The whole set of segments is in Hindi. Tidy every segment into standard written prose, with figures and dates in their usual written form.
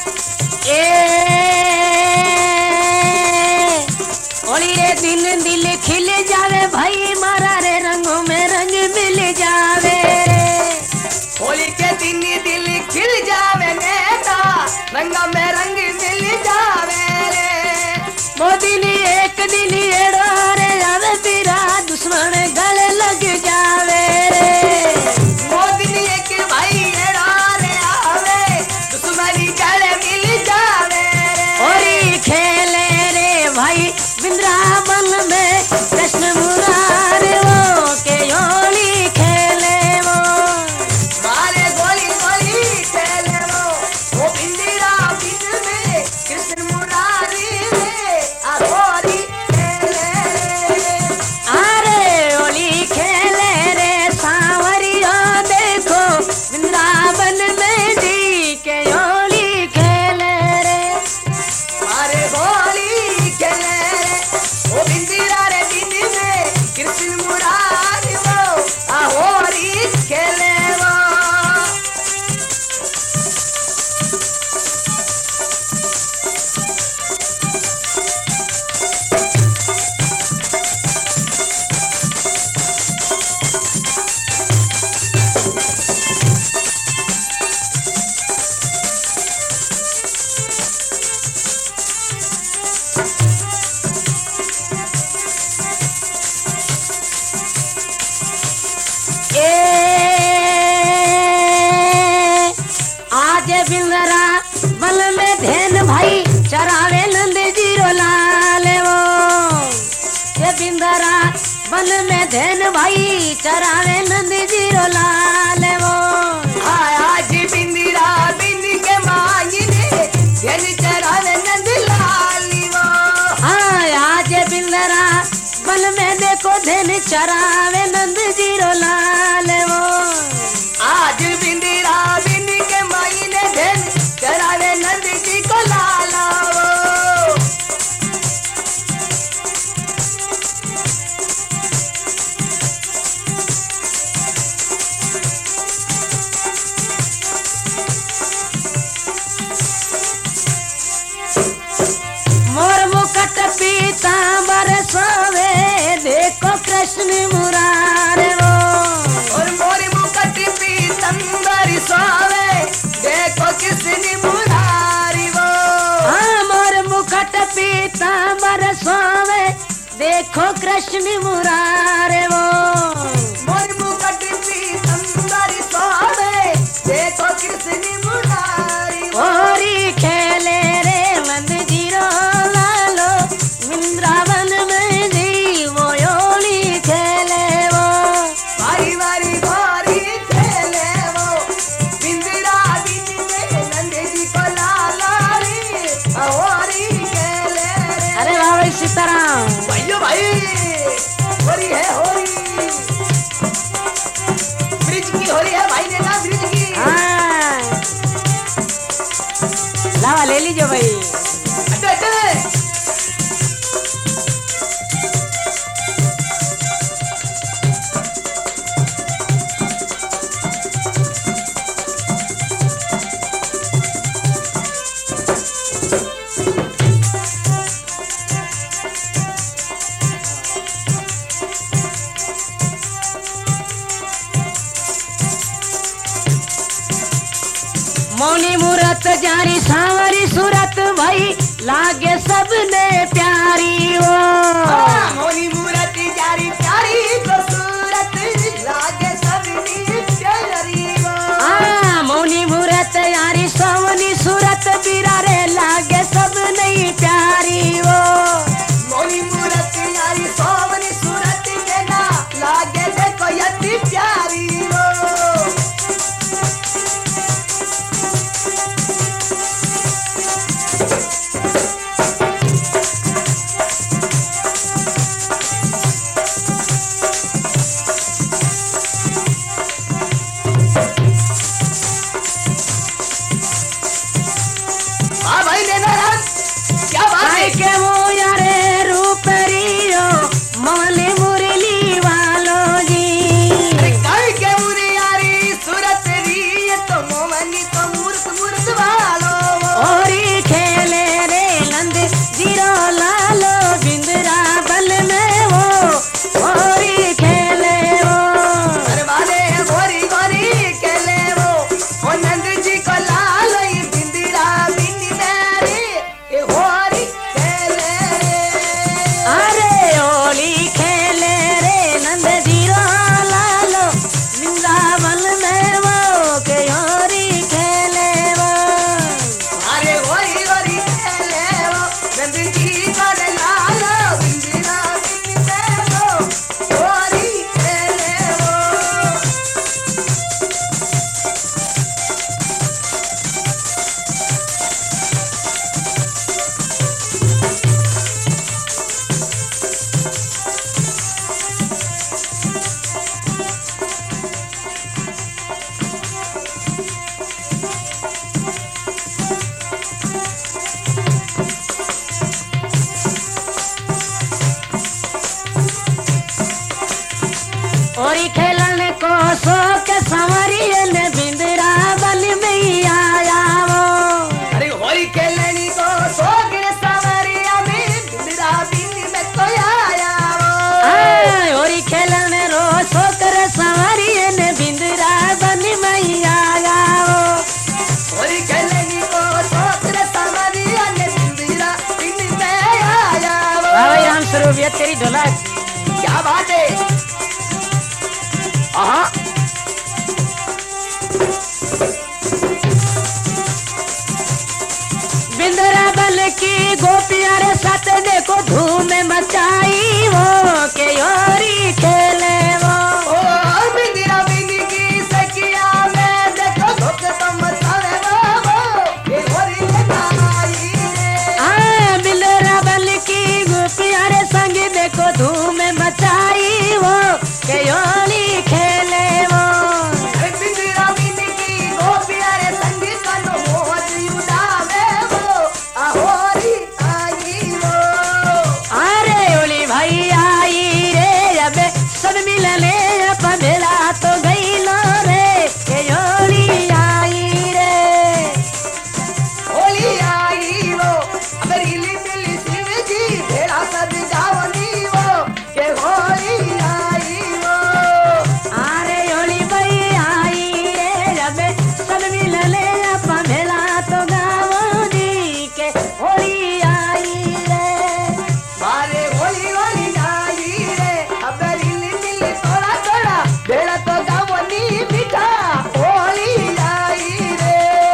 होली रे दिन दिल खिल जावे भाई मारा रे रंगों में रंग मिल जावे रे। होली के दिन दिल खिल जावे नेता रंगा में रंग मिल जावे रे। वो दिन एक दिन एड़ो रे जावे तेरा दुश्मन गले लग जावे रे। वो दिन एक भाई एड़ा रे आवे दुश्मनी गले मिल जावे रे। होली खेले रे भाई वृंदावन में कृष्ण मुरारे वो के होली खेले वो। मारे गोली गोली खेले वो बिंदिरा बिंद में कृष्ण मुरारी में होली खेले रे। अरे होली खेले रे सांवरियो देखो वृंदावन में जी के होली खेले रे। मारे गोली खेले वो बिंदिरा रे बिंद में कृष्ण मुरारी वो होली खेले वो। आज बिंदरा बल में धेन भाई चरावे नंद जीरो लाल वो। ये बिंदरा बल में धेन भाई चरावे नंद जीरो लाल वो। आज बिंदिरा बिंद के मांगने जन चरावे नंद लाली वो। हाँ आज बिंदरा बल में देखो धेन चरावे नंद जीरो लाल वो। आज बिंदिरा बिंद के मायने धन चरावे नंद जी को लाला वो। मोर मुकुट पीतांबर सोवे देखो कृष्ण मुरारे वो। और मोरी मुकुट पीतंबर सोवे देखो कृष्ण मुरारी वो। हाँ मोर मुकुट पीतांबर सोवे देखो कृष्ण मुरारे वो। मोरी मुकुट पीतंबर सोवे देखो कृष्ण मुरारी वो। होली खेले रे नंद जीरो लालो वृंदावन में जी वो होली खेले वो। वारी वारी गोरी खेले वो बिंदिरा बिंद में नंद जी को लाला रे होली खेले रे। अरे वाह भाई सीताराम। भाइयों भाई होली है होली ब्रिज की होली है भाई ने ना ब्रिज की। हाँ लावा ले लीजिए भाई। अटे अटे मौनी मूरत जारी सांवरी सूरत भाई लागे सबने प्यारी वो। मोनी मूरत जारी प्यारी तो सूरत लागे सबनी प्यारी वो। हाँ मौनी मूरत यारी सोवनी सूरत बिरारे लागे सब नहीं प्यारी वो। मोनी मूरत यारी सोवनी सूरत देना लागे देखो यति प्यारी वो। तेरी ढोलक। क्या बात है। आहा बिंद्रावन की गोपियां रे साथ देखो धूम मचाई वो के योरी खेले वो। ओ बिंदिरा बिंदी की सखिया में देखो धोख तो मचावे वो ये होरी लगाई रे। हाँ बिंद्रावन की गोपियां रे संग देखो धूम मचाई वो के योरी खेले वो। बिंदिरा बिंदी की गोपिया रे संगी कनो मोहज उड़ावे वो होरी आई वो। अरे ओली भाई आई रे अब सब मिलने अपन भेला तो गई लो रे के योरी आई रे। होली आई वो अब रीली मिली शिव जी भेड़ा सब जावनी वो के होली आई वो। अरे ओली भाई आई रे अब सब मिलने अपन भेला तो गावनी के होली आई रे। मारे होली होली आई रे अब रीली मिली थोड़ा थोड़ा भेड़ा तो जावनी मीठा होली आई रे।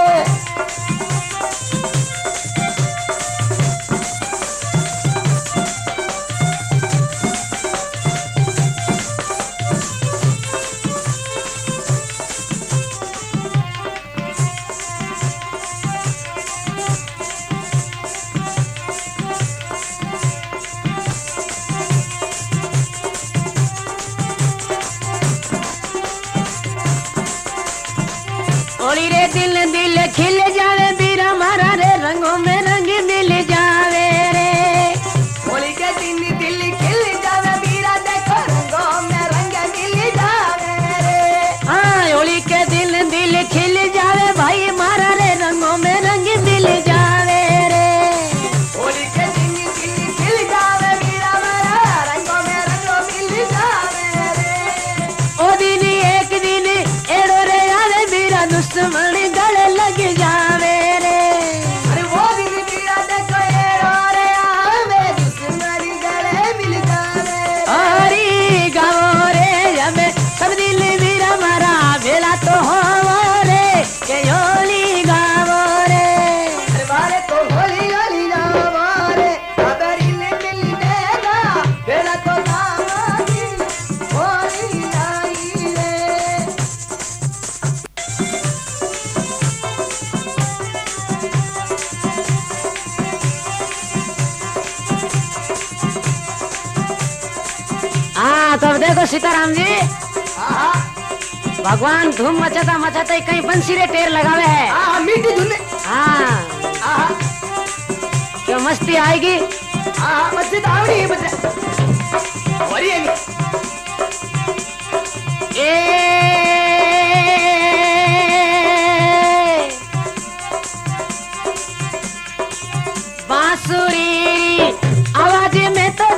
होली रे दिल दिल खिल जावे बीरा मारा रे रंगों में रंग मिल जावे रे। होली के दिन दिल खिल जावे बीरा देखो रंगों में रंग मिल जावे रे। हाँ होली के दिल दिल खिल जावे भाई मारा रे रंगों में रंग मिल जावे रे। होली के दिन दिल खिल जावे बीरा मारा रंगों में रंग मिल जावे रे। ओ दिन एक दिन एड़ो रे आवे बीरा दुश्मन गले लग जावे रे। अरे वो दिन बीरा देखो एड़ो रे आवे दुश्मनी गले मिल जावे रे। हरी गाओ रे जब सब दिल बीरा मारा भेला तो हो रे के होली गाओ रे। अरे मारे तो होली होली जावा रे अब रील मिल देगा बेला तो गावानी होली आई रे। हाँ तब देखो सीताराम जी आहा भगवान धूम मचाता मचाता ही कहीं बंसी रे टेर लगावे है। आहा मीठी धुन हाँ आहा क्यों मस्ती आएगी। आहा मस्जिद आवड़ी है बच्चा होली है बांसुरी आवाज में तो